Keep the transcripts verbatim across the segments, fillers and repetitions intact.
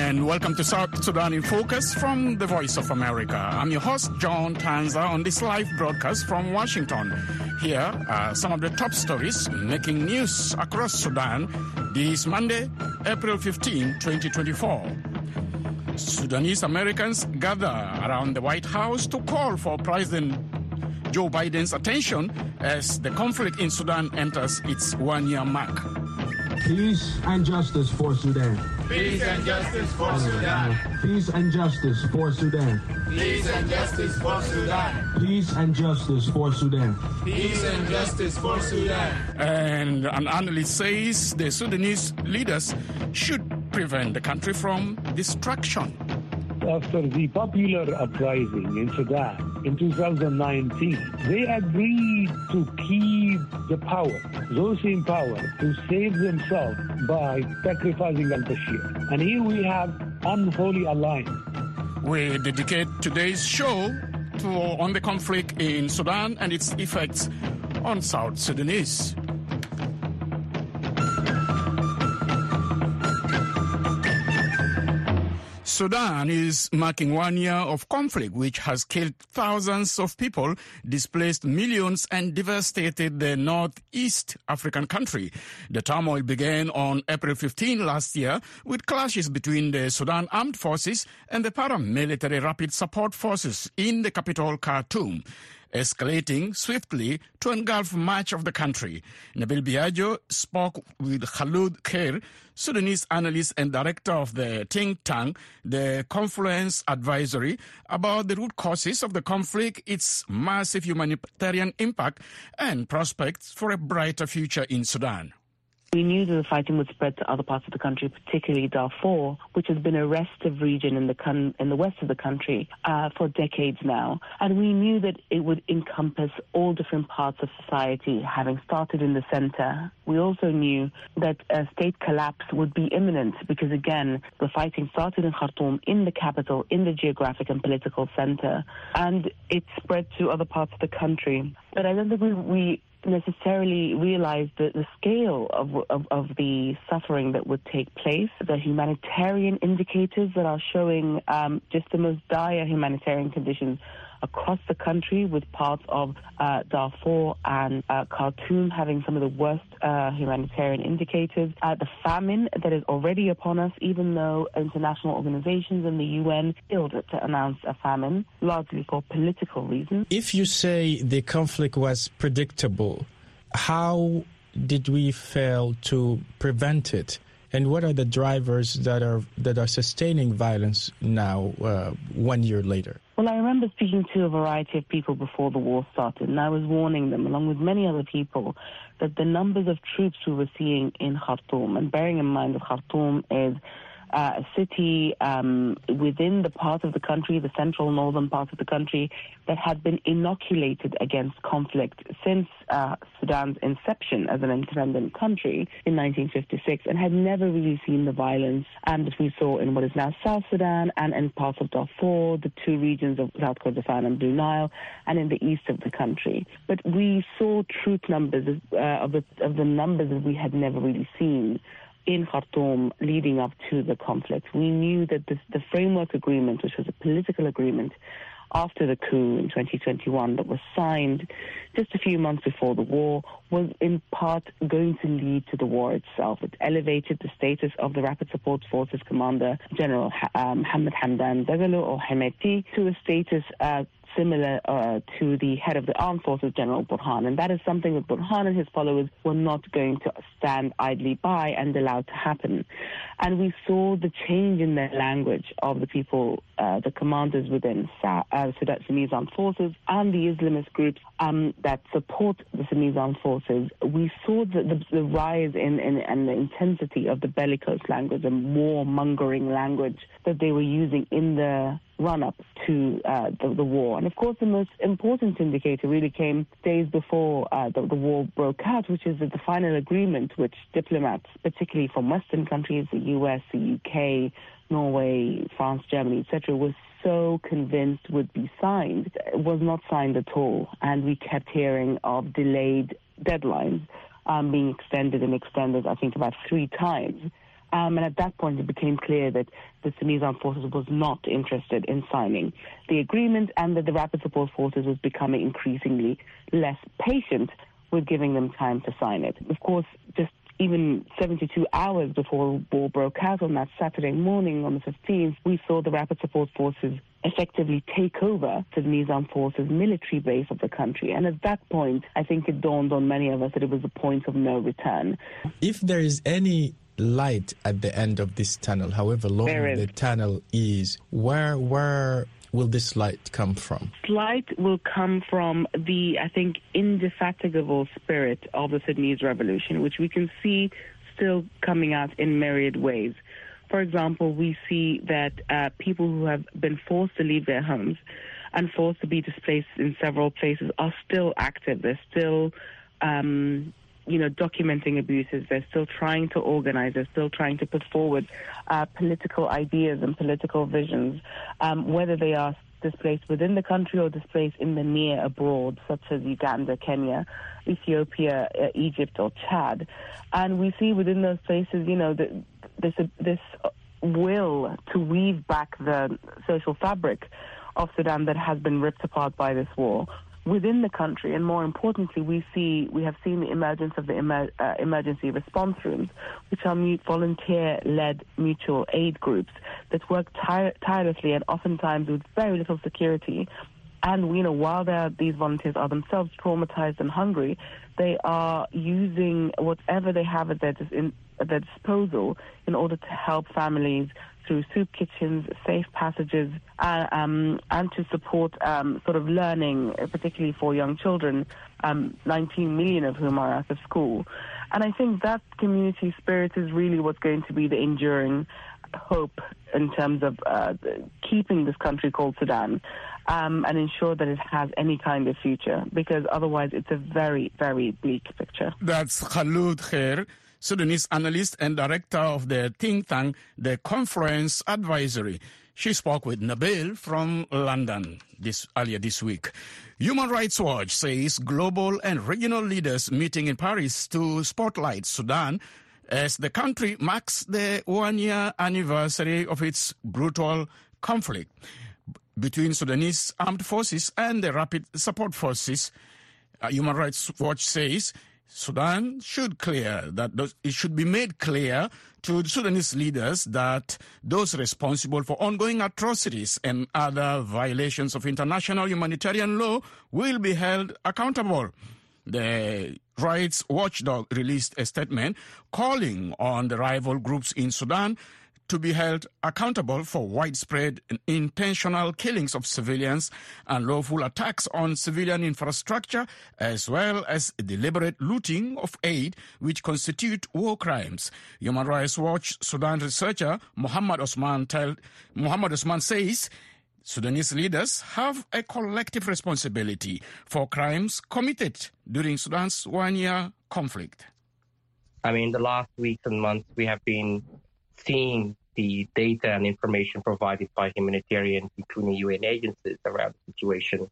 And welcome to South Sudan in Focus from the Voice of America. I'm your host, John Tanza, on this live broadcast from Washington. Here are some of the top stories making news across Sudan this Monday, April fifteenth, twenty twenty-four. Sudanese Americans gather around the White House to call for President Joe Biden's attention as the conflict in Sudan enters its one-year mark. Peace and justice for Sudan. Peace and justice for Sudan. Peace and justice for Sudan. Peace and justice for Sudan. Peace and justice for Sudan. Peace and justice for Sudan. And an analyst says the Sudanese leaders should prevent the country from destruction. After the popular uprising in Sudan in two thousand nineteen, they agreed to keep the power, those in power, to save themselves by sacrificing al-Bashir. And here we have unholy alliance. We dedicate today's show to on the conflict in Sudan and its effects on South Sudanese. Sudan is marking one year of conflict which has killed thousands of people, displaced millions and devastated the northeast African country. The turmoil began on April fifteenth last year with clashes between the Sudan Armed Forces and the paramilitary Rapid Support Forces in the capital Khartoum, escalating swiftly to engulf much of the country. Nabil Biagio spoke with Khalud Khair, Sudanese analyst and director of the think tank, the Confluence Advisory, about the root causes of the conflict, its massive humanitarian impact, and prospects for a brighter future in Sudan. We knew that the fighting would spread to other parts of the country, particularly Darfur, which has been a restive region in the con- in the west of the country uh, for decades now. And we knew that it would encompass all different parts of society, having started in the center. We also knew that a state collapse would be imminent because, again, the fighting started in Khartoum, in the capital, in the geographic and political center, and it spread to other parts of the country. But I don't think we... we necessarily realize the, the scale of, of, of the suffering that would take place, the humanitarian indicators that are showing um, just the most dire humanitarian conditions across the country, with parts of uh, Darfur and uh, Khartoum having some of the worst uh, humanitarian indicators. Uh, the famine that is already upon us, even though international organizations and the U N failed to announce a famine, largely for political reasons. If you say the conflict was predictable, how did we fail to prevent it? And what are the drivers that are that are sustaining violence now, uh, one year later? Well, I remember speaking to a variety of people before the war started, and I was warning them, along with many other people, that the numbers of troops we were seeing in Khartoum, and bearing in mind that Khartoum is Uh, a city um, within the part of the country, the central northern part of the country, that had been inoculated against conflict since uh, Sudan's inception as an independent country in nineteen fifty-six, and had never really seen the violence um, that we saw in what is now South Sudan and in parts of Darfur, the two regions of South Kordofan and Blue Nile, and in the east of the country. But we saw troop numbers uh, of, the, of the numbers that we had never really seen in Khartoum leading up to the conflict. We knew that this, the framework agreement, which was a political agreement after the coup in twenty twenty-one that was signed just a few months before the war, was in part going to lead to the war itself. It elevated the status of the Rapid Support Forces Commander, General um, Mohammed Hamdan Dagalo, or Hemeti, to a status uh, similar uh, to the head of the armed forces, General Burhan. And that is something that Burhan and his followers were not going to stand idly by and allow to happen. And we saw the change in the language of the people, uh, the commanders within Sa- uh, Sudanese armed forces and the Islamist groups um, that support the Sudanese armed forces. We saw the, the, the rise in, in and the intensity of the bellicose language and war-mongering language that they were using in the run-up to uh, the, the war. And of course, the most important indicator really came days before uh, the, the war broke out, which is that the final agreement, which diplomats, particularly from Western countries, the U S, the U K, Norway, France, Germany, et cetera, was so convinced would be signed, it was not signed at all. And we kept hearing of delayed deadlines um, being extended and extended, I think, about three times. Um, and at that point, it became clear that the Sudanese Armed Forces was not interested in signing the agreement, and that the Rapid Support Forces was becoming increasingly less patient with giving them time to sign it. Of course, just even seventy-two hours before the war broke out on that Saturday morning on the fifteenth, we saw the Rapid Support Forces effectively take over the Sudanese Armed Forces military base of the country. And at that point, I think it dawned on many of us that it was a point of no return. If there is any light at the end of this tunnel, however long the tunnel is, where where will this light come from? Light will come from the, I think, indefatigable spirit of the Sudanese revolution, which we can see still coming out in myriad ways. For example, we see that uh, people who have been forced to leave their homes and forced to be displaced in several places are still active. They're still um, you know, documenting abuses. They're still trying to organize. They're still trying to put forward uh, political ideas and political visions, um, whether they are displaced within the country or displaced in the near abroad, such as Uganda, Kenya, Ethiopia, uh, Egypt, or Chad. And we see within those places, you know, the, this uh, this will to weave back the social fabric of Sudan that has been ripped apart by this war within the country. And more importantly, we see we have seen the emergence of the emer- uh, emergency response rooms, which are mu- volunteer-led mutual aid groups that work tire- tirelessly and oftentimes with very little security. And, you know, while these volunteers are themselves traumatized and hungry, they are using whatever they have at their, dis- in, at their disposal in order to help families through soup kitchens, safe passages, uh, um, and to support um, sort of learning, particularly for young children, um, nineteen million of whom are out of school. And I think that community spirit is really what's going to be the enduring hope in terms of uh, keeping this country called Sudan um, and ensure that it has any kind of future, because otherwise it's a very, very bleak picture. That's Khaloud Khair, Sudanese analyst and director of the think tank, the Confluence Advisory. She spoke with Nabil from London this earlier this week. Human Rights Watch says global and regional leaders meeting in Paris to spotlight Sudan as the country marks the one-year anniversary of its brutal conflict between Sudanese armed forces and the Rapid Support Forces. Uh, Human Rights Watch says Sudan should clear that it should be made clear to the Sudanese leaders that those responsible for ongoing atrocities and other violations of international humanitarian law will be held accountable. The rights watchdog released a statement calling on the rival groups in Sudan to be held accountable for widespread and intentional killings of civilians and lawful attacks on civilian infrastructure, as well as deliberate looting of aid, which constitute war crimes. Human Rights Watch Sudan researcher Muhammad Osman, tell, Muhammad Osman says Sudanese leaders have a collective responsibility for crimes committed during Sudan's one-year conflict. I mean, the last weeks and months we have been seeing the data and information provided by humanitarians, including U N agencies, around the situation.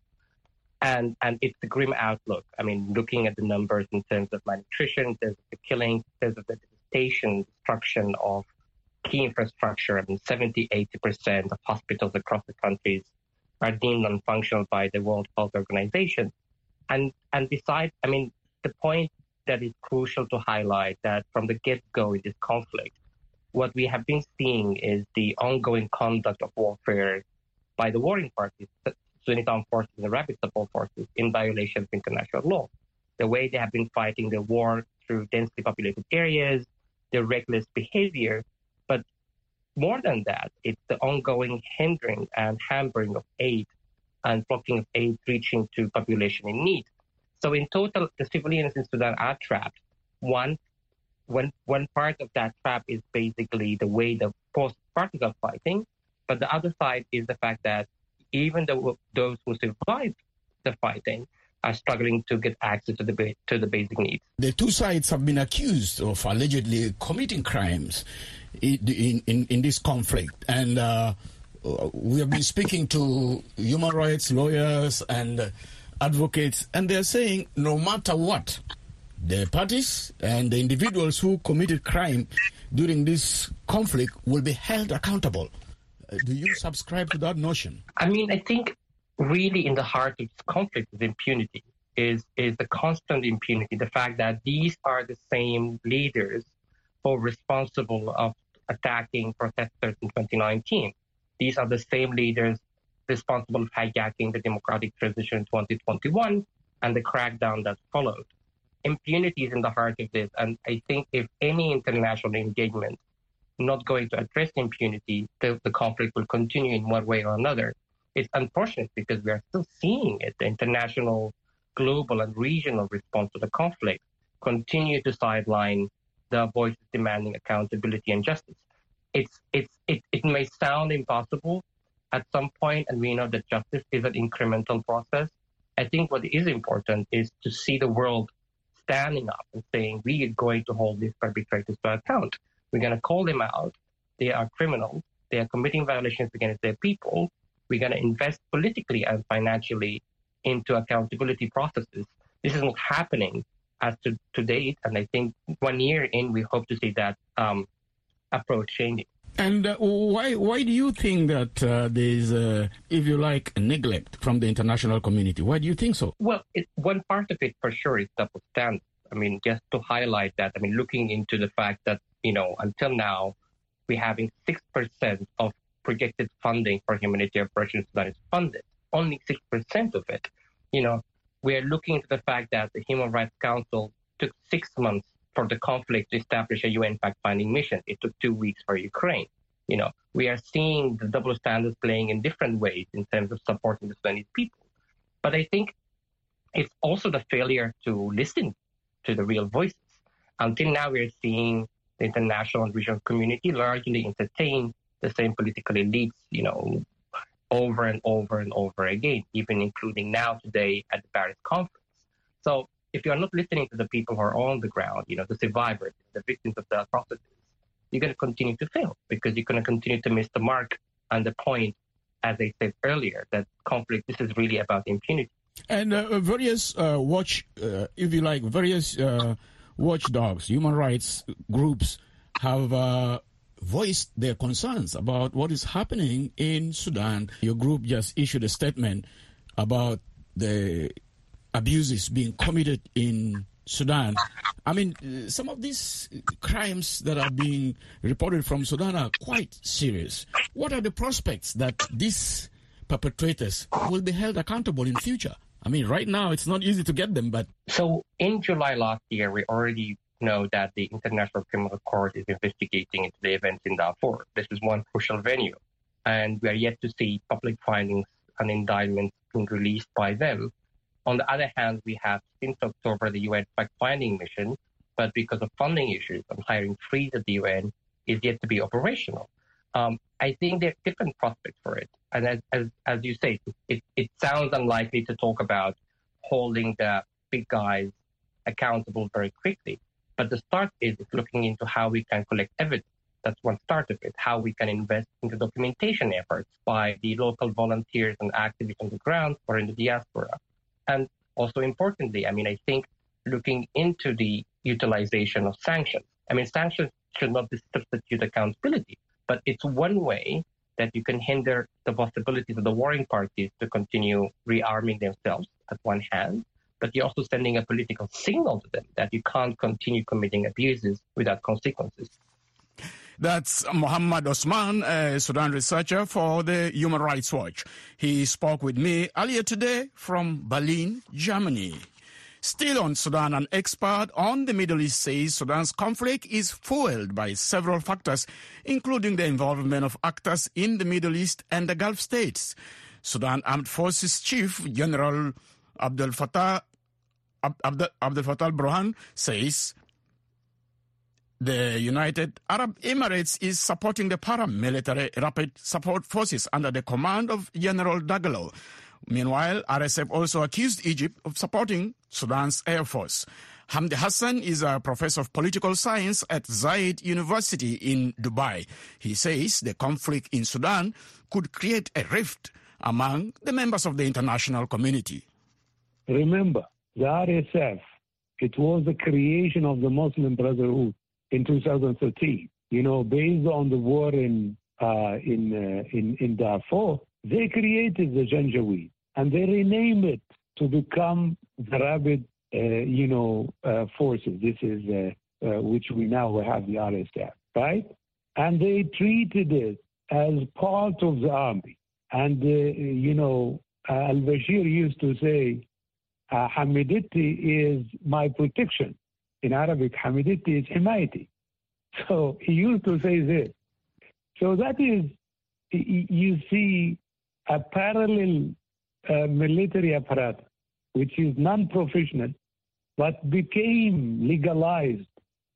And and it's a grim outlook. I mean, looking at the numbers in terms of malnutrition, in terms of the killing, in terms of the devastation, destruction of key infrastructure. I mean, seventy, eighty percent of hospitals across the countries are deemed non-functional by the World Health Organization. And, and besides, I mean, the point that is crucial to highlight that from the get-go in this conflict, what we have been seeing is the ongoing conduct of warfare by the warring parties, Sudanese Armed Forces and the Rapid Support Forces, in violation of international law. The way they have been fighting the war through densely populated areas, their reckless behavior, but more than that, it's the ongoing hindering and hampering of aid and blocking of aid reaching to population in need. So in total, the civilians in Sudan are trapped. One One, one part of that trap is basically the way the post-parties are fighting, but the other side is the fact that even though those who survive the fighting are struggling to get access to the to the basic needs. The two sides have been accused of allegedly committing crimes in in, in this conflict, and uh, we have been speaking to human rights lawyers and advocates, and they're saying no matter what, the parties and the individuals who committed crime during this conflict will be held accountable. Uh, do you subscribe to that notion? I mean, I think really in the heart of this conflict is impunity, is, is the constant impunity, the fact that these are the same leaders who are responsible of attacking protesters in twenty nineteen. These are the same leaders responsible for hijacking the democratic transition in twenty twenty-one and the crackdown that followed. Impunity is in the heart of this, and I think if any international engagement not going to address impunity, the, the conflict will continue in one way or another. It's unfortunate because we are still seeing it. The international, global, and regional response to the conflict continue to sideline the voices demanding accountability and justice. It's, it's, it, it may sound impossible at some point, and we know that justice is an incremental process. I think what is important is to see the world standing up and saying, we are going to hold these perpetrators to account. We're going to call them out. They are criminals. They are committing violations against their people. We're going to invest politically and financially into accountability processes. This is not happening as to, to date, and I think one year in, we hope to see that um, approach changing. And uh, why why do you think that uh, there's, uh, if you like, neglect from the international community? Why do you think so? Well, it, one part of it for sure is double standards. I mean, just to highlight that, I mean, looking into the fact that, you know, until now, we're having six percent of projected funding for humanitarian operations that is funded. Only six percent of it. You know, we are looking into the fact that the Human Rights Council took six months for the conflict to establish a U N fact-finding mission. It took two weeks for Ukraine. You know, we are seeing the double standards playing in different ways in terms of supporting the Sudanese people. But I think it's also the failure to listen to the real voices. Until now, we are seeing the international and regional community largely entertain the same political elites, you know, over and over and over again, even including now today at the Paris conference. So if you're not listening to the people who are on the ground, you know, the survivors, the victims of the atrocities, you're going to continue to fail because you're going to continue to miss the mark and the point, as I said earlier, that conflict, this is really about impunity. And uh, various uh, watch, uh, if you like, various uh, watchdogs, human rights groups have uh, voiced their concerns about what is happening in Sudan. Your group just issued a statement about the abuses being committed in Sudan. I mean, some of these crimes that are being reported from Sudan are quite serious. What are the prospects that these perpetrators will be held accountable in future? I mean, right now it's not easy to get them, but... So in July last year, we already know that the International Criminal Court is investigating into the events in Darfur. This is one crucial venue, and we are yet to see public findings and indictments being released by them. On the other hand, we have since October the U N fact-finding mission, but because of funding issues and hiring freeze at the U N is yet to be operational. Um, I think there are different prospects for it. And as as, as you say, it, it sounds unlikely to talk about holding the big guys accountable very quickly. But the start is looking into how we can collect evidence. That's one start of it, how we can invest into documentation efforts by the local volunteers and activists on the ground or in the diaspora. And also importantly, I mean, I think looking into the utilization of sanctions. I mean, sanctions should not substitute accountability, but it's one way that you can hinder the possibilities of the warring parties to continue rearming themselves at one hand, but you're also sending a political signal to them that you can't continue committing abuses without consequences. That's Mohammed Osman, a Sudan researcher for the Human Rights Watch. He spoke with me earlier today from Berlin, Germany. Still on Sudan, an expert on the Middle East says Sudan's conflict is fueled by several factors, including the involvement of actors in the Middle East and the Gulf states. Sudan Armed Forces Chief General Abdel Fattah, Abdel, Abdel Fattah al-Burhan says the United Arab Emirates is supporting the paramilitary rapid support forces under the command of General Dagalo. Meanwhile, R S F also accused Egypt of supporting Sudan's Air Force. Hamdi Hassan is a professor of political science at Zayed University in Dubai. He says the conflict in Sudan could create a rift among the members of the international community. Remember, the R S F It was the creation of the Muslim Brotherhood in two thousand thirteen. You know, based on the war in uh, in, uh, in in Darfur, they created the Janjaweed and they renamed it to become the Rapid, uh, you know, uh, Forces. This is uh, uh, which we now have the R S F, right? And they treated it as part of the army. And uh, you know, uh, al-Bashir used to say, uh, "Hamidati is my protection." In Arabic, Hamidati is himayati. So he used to say this. So that is, you see, a parallel uh, military apparatus, which is non-professional, but became legalized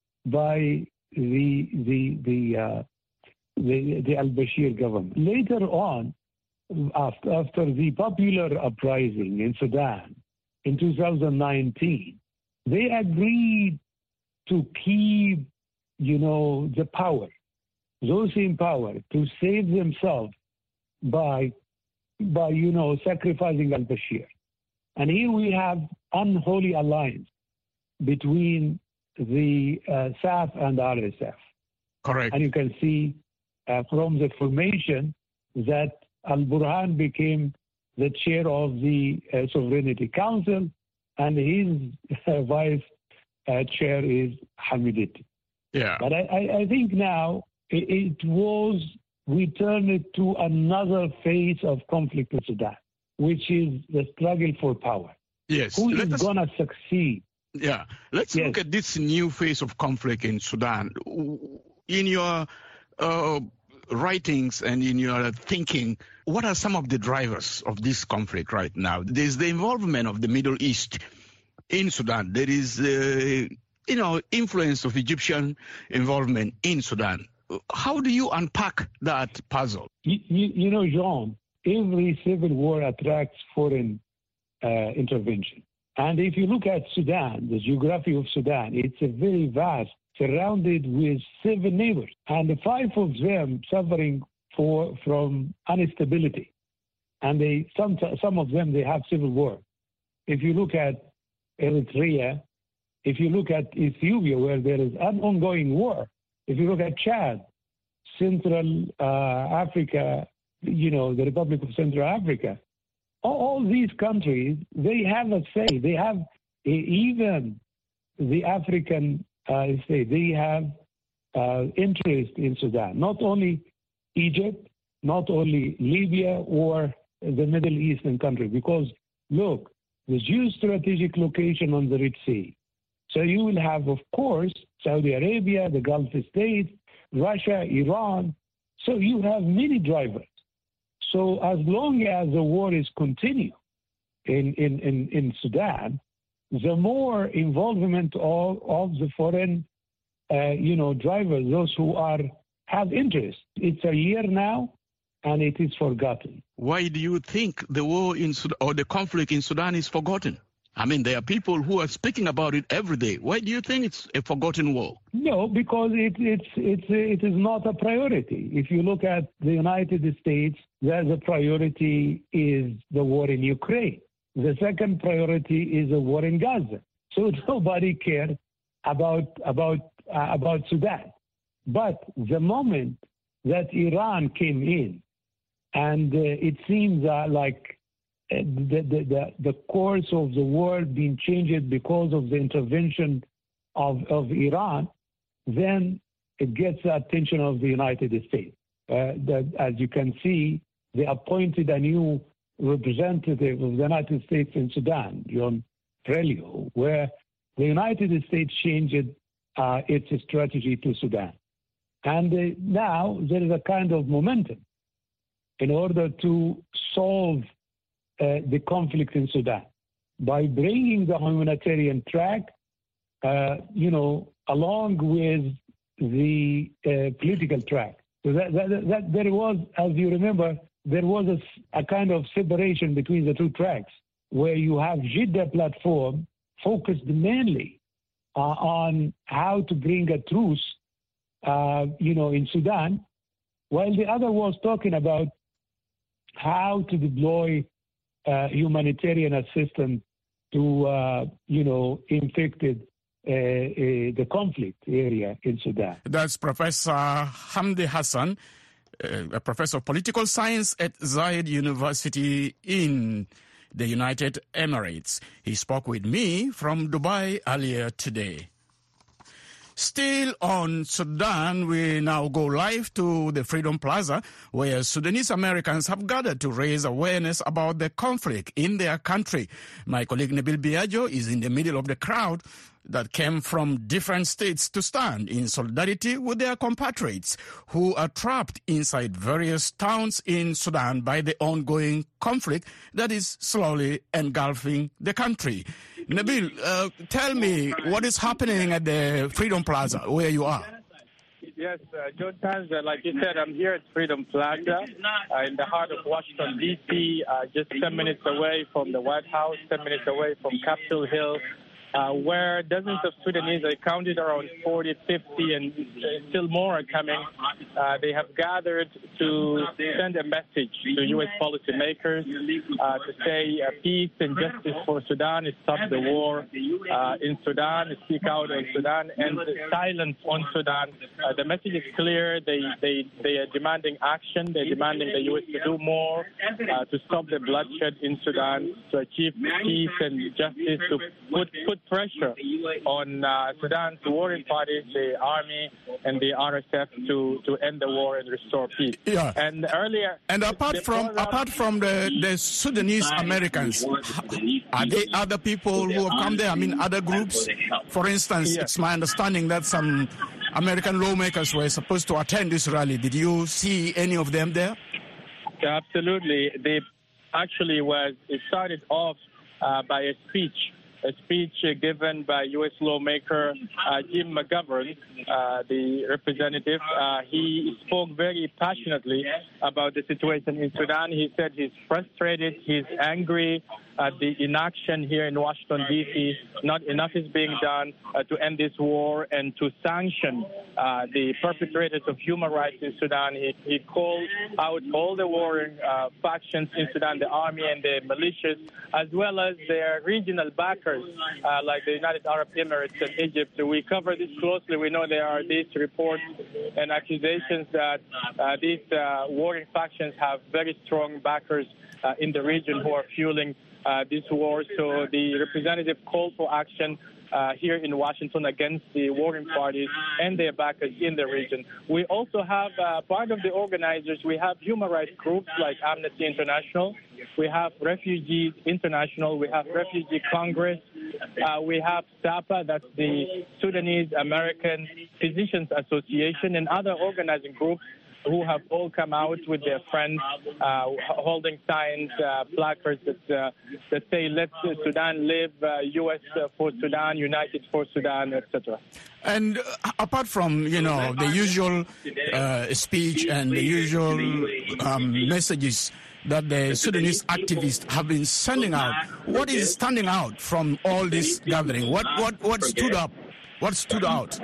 by the the the uh, the, the al-Bashir government. Later on, after, after the popular uprising in Sudan in two thousand nineteen, they agreed to keep, you know, the power, those in power, to save themselves by, by you know, sacrificing al-Bashir. And here we have unholy alliance between the uh, S A F and R S F. Correct. And you can see uh, from the formation that Al-Burhan became the chair of the uh, Sovereignty Council, and his uh, vice uh, chair is Hamidati. Yeah. But I, I, I think now it, it was, we turn it to another phase of conflict in Sudan, which is the struggle for power. Yes. Who Let is us, going to succeed? Yeah. Let's Yes. look at this new phase of conflict in Sudan. In your uh, writings and in your thinking, what are some of the drivers of this conflict right now? There's the involvement of the Middle East in Sudan. There is, uh, you know, influence of Egyptian involvement in Sudan. How do you unpack that puzzle? You, you, you know, John, every civil war attracts foreign uh, intervention. And if you look at Sudan, the geography of Sudan, it's a very vast, surrounded with seven neighbors, and five of them suffering for from instability. And they some some of them they have civil war. If you look at Eritrea, if you look at Ethiopia, where there is an ongoing war, if you look at Chad, Central uh, Africa, you know, the Republic of Central Africa, all, all these countries, they have a say. They have, even the African uh, state, they have uh, interest in Sudan. Not only Egypt, not only Libya or the Middle Eastern country, because look, the geostrategic location on the Red Sea. So you will have, of course, Saudi Arabia, the Gulf states, Russia, Iran. So you have many drivers. So as long as the war is continuing in, in, in, in Sudan, the more involvement of, of the foreign, uh, you know, drivers, those who are have interest. It's a year now, and it is forgotten. Why do you think the war in Sudan or the conflict in Sudan is forgotten? I mean, there are people who are speaking about it every day. Why do you think it's a forgotten war? No, because it, it's, it's, it is not a priority. If you look at the United States, the priority is the war in Ukraine. The second priority is the war in Gaza. So nobody cares about, about, uh, about Sudan. But the moment that Iran came in, and uh, it seems uh, like uh, the, the, the, the course of the world being changed because of the intervention of, of Iran, then it gets the attention of the United States. Uh, that, as you can see, they appointed a new representative of the United States in Sudan, John Prelio, where the United States changed uh, its strategy to Sudan. And uh, now there is a kind of momentum in order to solve uh, the conflict in Sudan by bringing the humanitarian track, uh, you know, along with the uh, political track. So that, that, that there was, as you remember, there was a, a kind of separation between the two tracks, where you have Jeddah platform focused mainly uh, on how to bring a truce, uh, you know, in Sudan, while the other was talking about how to deploy uh, humanitarian assistance to, uh, you know, infected uh, uh, the conflict area in Sudan. That's Professor Hamdi Hassan, uh, a professor of political science at Zayed University in the United Emirates. He spoke with me from Dubai earlier today. Still on Sudan, we now go live to the Freedom Plaza, where Sudanese Americans have gathered to raise awareness about the conflict in their country. My colleague Nabil Biagio is in the middle of the crowd that came from different states to stand in solidarity with their compatriots who are trapped inside various towns in Sudan by the ongoing conflict that is slowly engulfing the country. Nabil, uh, tell me what is happening at the Freedom Plaza where you are. Yes, uh, John Tanza, like you said, I'm here at Freedom Plaza uh, in the heart of Washington, D C, uh, just ten minutes away from the White House, ten minutes away from Capitol Hill, uh, where dozens of Sudanese, I counted around forty, fifty, and uh, still more are coming. Uh, they have gathered to send a message to U S policymakers uh, to say uh, peace and justice for Sudan, stop the war uh, in Sudan, speak out in Sudan, and silence on Sudan. Uh, the message is clear. They, they, they are demanding action. They're demanding the U S to do more uh, to stop the bloodshed in Sudan, to achieve peace and justice, to put, put pressure on uh, Sudan's warring parties, the army and the R S F, to, to end the war and restore peace. Yeah. And earlier, and apart from that, apart from the, the Sudanese Americans, are there other people who have come there? I mean, other groups? For instance, yes. It's my understanding that some American lawmakers were supposed to attend this rally. Did you see any of them there? Absolutely. They actually was. It started off uh, by a speech. A speech uh, given by U S lawmaker uh, Jim McGovern, uh, the representative. Uh, he spoke very passionately about the situation in Sudan. He said he's frustrated, he's angry at the inaction here in Washington, D C Not enough is being done uh, to end this war and to sanction uh, the perpetrators of human rights in Sudan. He, he called out all the warring uh, factions in Sudan, the army and the militias, as well as their regional backers, uh, like the United Arab Emirates and Egypt. We cover this closely. We know there are these reports and accusations that uh, these uh, warring factions have very strong backers uh, in the region who are fueling Uh, this war. So the representative called for action uh, here in Washington against the warring parties and their backers in the region. We also have uh, part of the organizers. We have human rights groups like Amnesty International. We have Refugees International. We have Refugee Congress. Uh, we have SAPA, that's the Sudanese American Physicians Association, and other organizing groups who have all come out with their friends uh, holding signs, uh, placards that, uh, that say, let Sudan live, uh, U S for Sudan, United for Sudan, et cetera. And uh, apart from, you know, the usual uh, speech and the usual um, messages that the Sudanese activists have been sending out, what is standing out from all this gathering? What, what, what stood up? What stood out?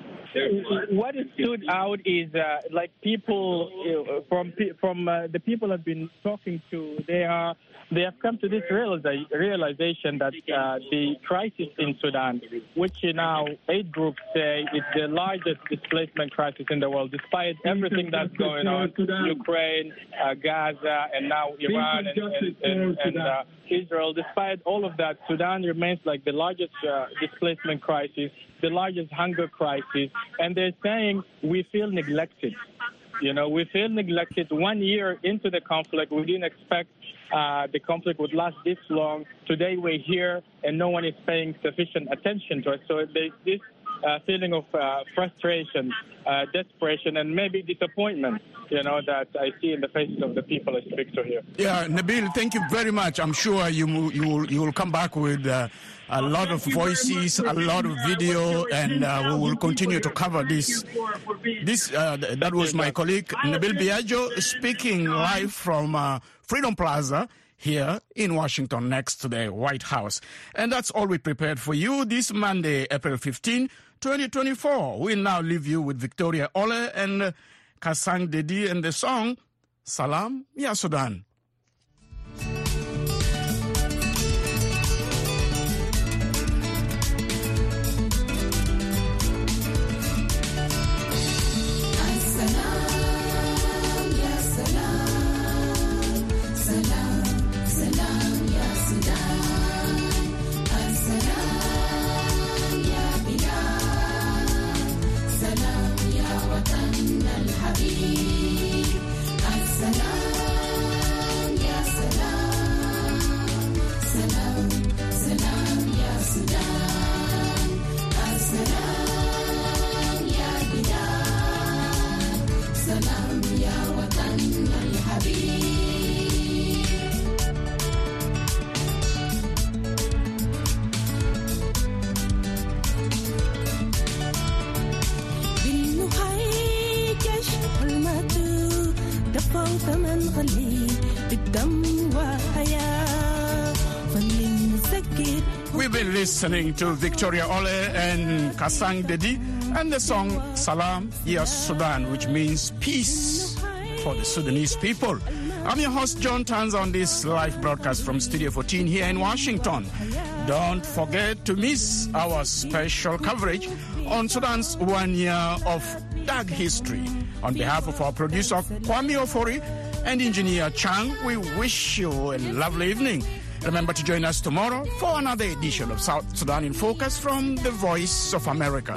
What stood out is uh, like people uh, from from uh, the people I've been talking to. They are they have come to this realiza- realization that uh, the crisis in Sudan, which now eight groups say is the largest displacement crisis in the world, despite everything that's going on, Ukraine, uh, Gaza, and now Iran and, and, and, and uh, Israel. Despite all of that, Sudan remains like the largest uh, displacement crisis, the largest hunger crisis, and they're saying we feel neglected. You know, we feel neglected. One year into the conflict, we didn't expect uh, the conflict would last this long. Today we're here, and no one is paying sufficient attention to us. So there's this uh, feeling of uh, frustration, uh, desperation, and maybe disappointment, you know, that I see in the faces of the people I speak to here. Yeah, Nabil, thank you very much. I'm sure you you will, you will come back with uh, a lot of voices, a lot of video, and uh, we will continue to cover this. This uh, that was my colleague Nabil Biagio speaking live from uh, Freedom Plaza here in Washington, next to the White House. And that's all we prepared for you this Monday, April fifteenth, twenty twenty-four. We'll now leave you with Victoria Ole and uh, Kasang Dedi and the song Salam Ya Sudan. We've been listening to Victoria Ole and Kasang Dedi and the song Salam Ya Sudan, which means peace for the Sudanese people. I'm your host, John Tanz, on this live broadcast from Studio fourteen here in Washington. Don't forget to miss our special coverage on Sudan's one year of dark history. On behalf of our producer, Kwame Ofori, and engineer Chang, we wish you a lovely evening. Remember to join us tomorrow for another edition of South Sudan in Focus from the Voice of America.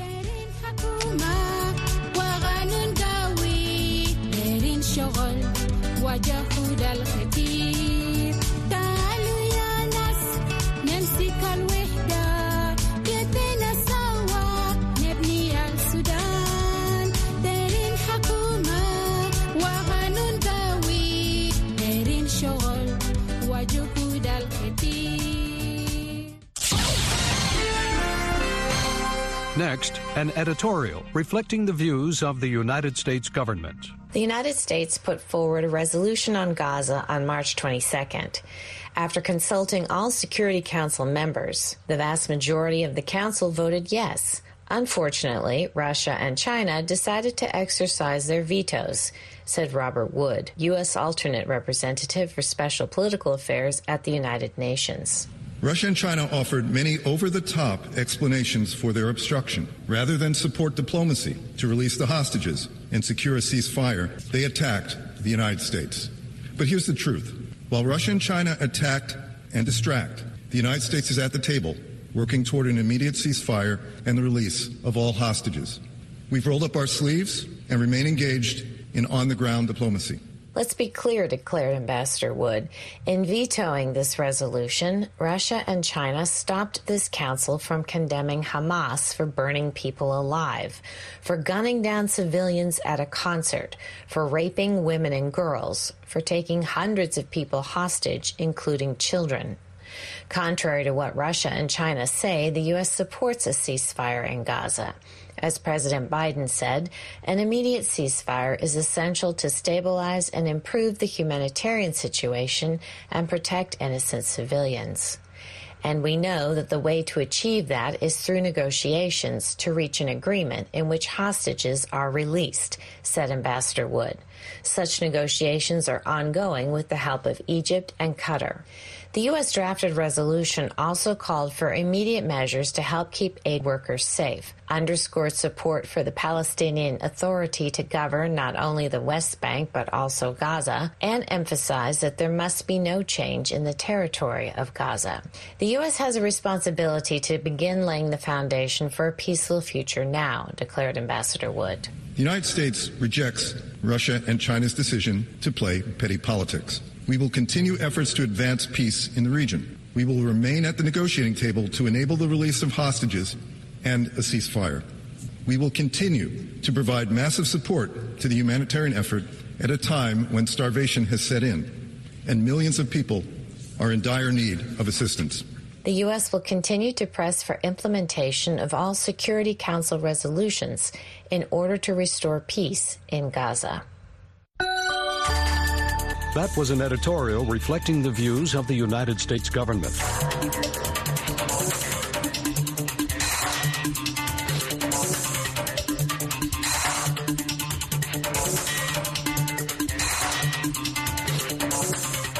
Next, an editorial reflecting the views of the United States government. The United States put forward a resolution on Gaza on March twenty-second. After consulting all Security Council members, the vast majority of the Council voted yes. Unfortunately, Russia and China decided to exercise their vetoes, said Robert Wood, U S alternate representative for special political affairs at the United Nations. Russia and China offered many over-the-top explanations for their obstruction. Rather than support diplomacy to release the hostages and secure a ceasefire, they attacked the United States. But here's the truth. While Russia and China attacked and distract, the United States is at the table, working toward an immediate ceasefire and the release of all hostages. We've rolled up our sleeves and remain engaged in on-the-ground diplomacy. Let's be clear, declared Ambassador Wood. In vetoing this resolution, Russia and China stopped this council from condemning Hamas for burning people alive, for gunning down civilians at a concert, for raping women and girls, for taking hundreds of people hostage, including children. Contrary to what Russia and China say, the U S supports a ceasefire in Gaza. As President Biden said, an immediate ceasefire is essential to stabilize and improve the humanitarian situation and protect innocent civilians. And we know that the way to achieve that is through negotiations to reach an agreement in which hostages are released, said Ambassador Wood. Such negotiations are ongoing with the help of Egypt and Qatar. The U S drafted resolution also called for immediate measures to help keep aid workers safe, underscored support for the Palestinian Authority to govern not only the West Bank but also Gaza, and emphasized that there must be no change in the territory of Gaza. The U S has a responsibility to begin laying the foundation for a peaceful future now, declared Ambassador Wood. The United States rejects Russia and China's decision to play petty politics. We will continue efforts to advance peace in the region. We will remain at the negotiating table to enable the release of hostages and a ceasefire. We will continue to provide massive support to the humanitarian effort at a time when starvation has set in and millions of people are in dire need of assistance. The U S will continue to press for implementation of all Security Council resolutions in order to restore peace in Gaza. That was an editorial reflecting the views of the United States government.